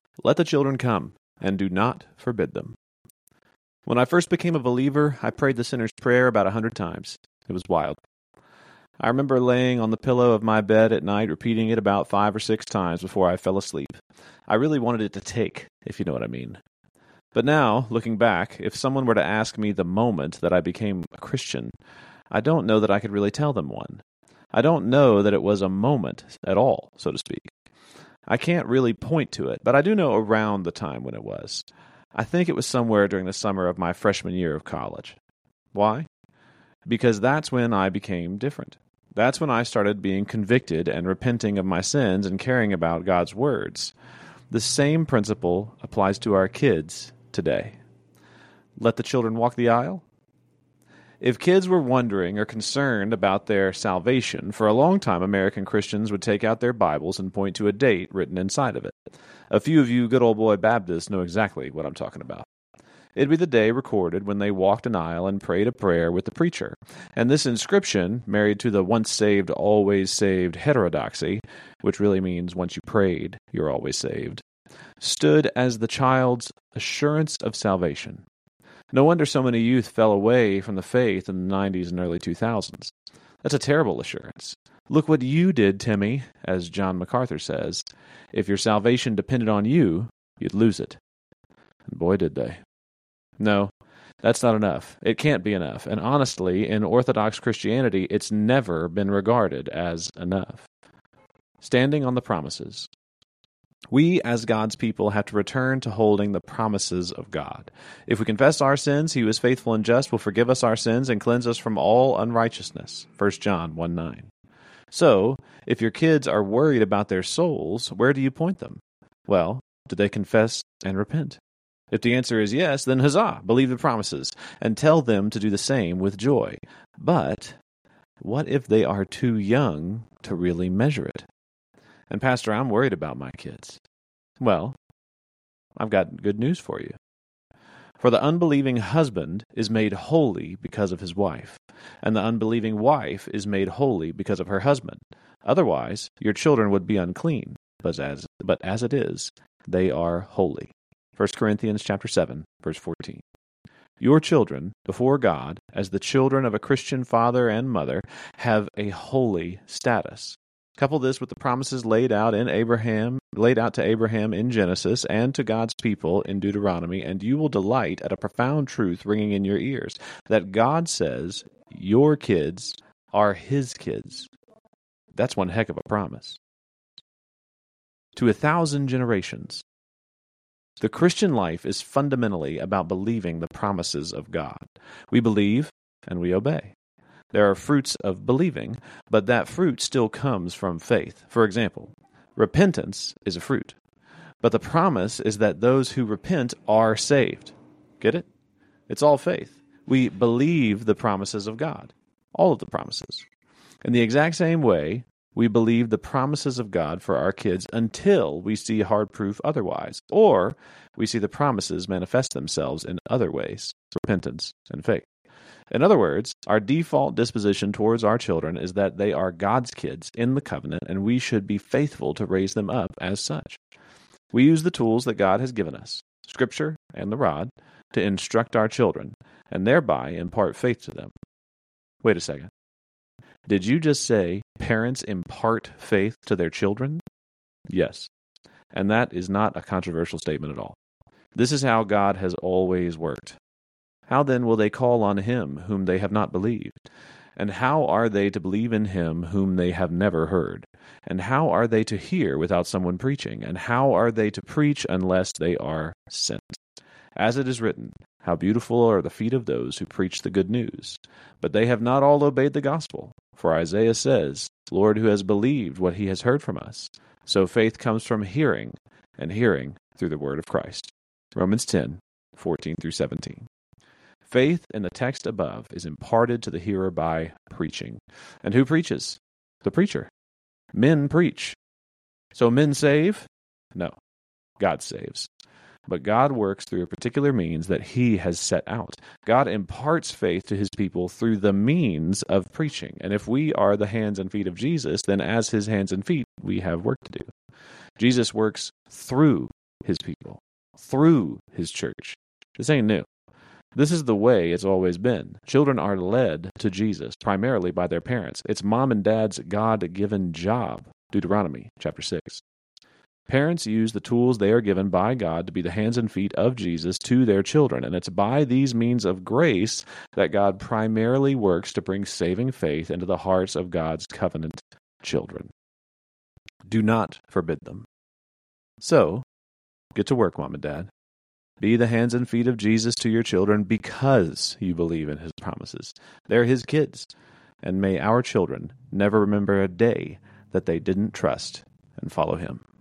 Let the children come, and do not forbid them. When I first became a believer, I prayed the sinner's prayer about 100 times. It was wild. I remember laying on the pillow of my bed at night, repeating it about 5 or 6 times before I fell asleep. I really wanted it to take, if you know what I mean. But now, looking back, if someone were to ask me the moment that I became a Christian, I don't know that I could really tell them one. I don't know that it was a moment at all, so to speak. I can't really point to it, but I do know around the time when it was. I think it was somewhere during the summer of my freshman year of college. Why? Because that's when I became different. That's when I started being convicted and repenting of my sins and caring about God's words. The same principle applies to our kids today. Let the children walk the aisle? If kids were wondering or concerned about their salvation, for a long time American Christians would take out their Bibles and point to a date written inside of it. A few of you good old boy Baptists know exactly what I'm talking about. It'd be the day recorded when they walked an aisle and prayed a prayer with the preacher. And this inscription, married to the once saved, always saved heterodoxy, which really means once you prayed, you're always saved, stood as the child's assurance of salvation. No wonder so many youth fell away from the faith in the 90s and early 2000s. That's a terrible assurance. Look what you did, Timmy, as John MacArthur says. If your salvation depended on you, you'd lose it. And boy, did they. No, that's not enough. It can't be enough. And honestly, in Orthodox Christianity, it's never been regarded as enough. Standing on the promises. We, as God's people, have to return to holding the promises of God. If we confess our sins, He who is faithful and just will forgive us our sins and cleanse us from all unrighteousness. 1 John 1:9. So, if your kids are worried about their souls, where do you point them? Well, do they confess and repent? If the answer is yes, then huzzah, believe the promises, and tell them to do the same with joy. But what if they are too young to really measure it? And Pastor, I'm worried about my kids. Well, I've got good news for you. For the unbelieving husband is made holy because of his wife, and the unbelieving wife is made holy because of her husband. Otherwise, your children would be unclean, but as it is, they are holy. 1 Corinthians chapter 7, verse 14. Your children, before God, as the children of a Christian father and mother, have a holy status. Couple this with the promises laid out to Abraham in Genesis and to God's people in Deuteronomy, and you will delight at a profound truth ringing in your ears, that God says your kids are His kids. That's one heck of a promise. To 1,000 generations. The Christian life is fundamentally about believing the promises of God. We believe and we obey. There are fruits of believing, but that fruit still comes from faith. For example, repentance is a fruit, but the promise is that those who repent are saved. Get it? It's all faith. We believe the promises of God, all of the promises. In the exact same way, we believe the promises of God for our kids until we see hard proof otherwise, or we see the promises manifest themselves in other ways, repentance and faith. In other words, our default disposition towards our children is that they are God's kids in the covenant, and we should be faithful to raise them up as such. We use the tools that God has given us, Scripture and the rod, to instruct our children, and thereby impart faith to them. Wait a second. Did you just say parents impart faith to their children? Yes. And that is not a controversial statement at all. This is how God has always worked. How then will they call on Him whom they have not believed? And how are they to believe in Him whom they have never heard? And how are they to hear without someone preaching? And how are they to preach unless they are sent? As it is written, how beautiful are the feet of those who preach the good news. But they have not all obeyed the gospel. For Isaiah says, Lord, who has believed what he has heard from us? So faith comes from hearing, and hearing through the word of Christ. Romans 10, 14 through 17. Faith in the text above is imparted to the hearer by preaching. And who preaches? The preacher. Men preach. So men save? No. God saves. But God works through a particular means that He has set out. God imparts faith to His people through the means of preaching. And if we are the hands and feet of Jesus, then as His hands and feet, we have work to do. Jesus works through his people, through his church. This ain't new. This is the way it's always been. Children are led to Jesus primarily by their parents. It's mom and dad's God-given job. Deuteronomy chapter 6. Parents use the tools they are given by God to be the hands and feet of Jesus to their children, and it's by these means of grace that God primarily works to bring saving faith into the hearts of God's covenant children. Do not forbid them. So, get to work, Mom and Dad. Be the hands and feet of Jesus to your children because you believe in his promises. They're his kids, and may our children never remember a day that they didn't trust and follow him.